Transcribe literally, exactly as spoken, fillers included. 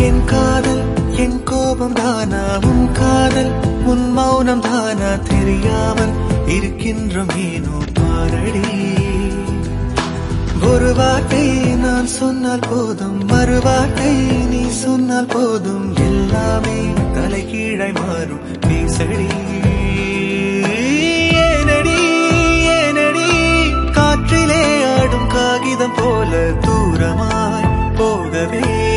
என் காதல் என் கோபம் தானா உன் காதல் உன் மௌனம் தானா தெரியாமல் இருக்கின்றோம் ஏனோ பாரடி. ஒரு வார்த்தை நான் சொன்னால் போதும் மறுவார்த்தை நீ சொன்னால் போதும் எல்லாமே தலைகீழாய் மாறும் பேசடி. ஏனடி ஏனடி காற்றிலே ஆடும் காகிதம் போல தூரமாய் போகவே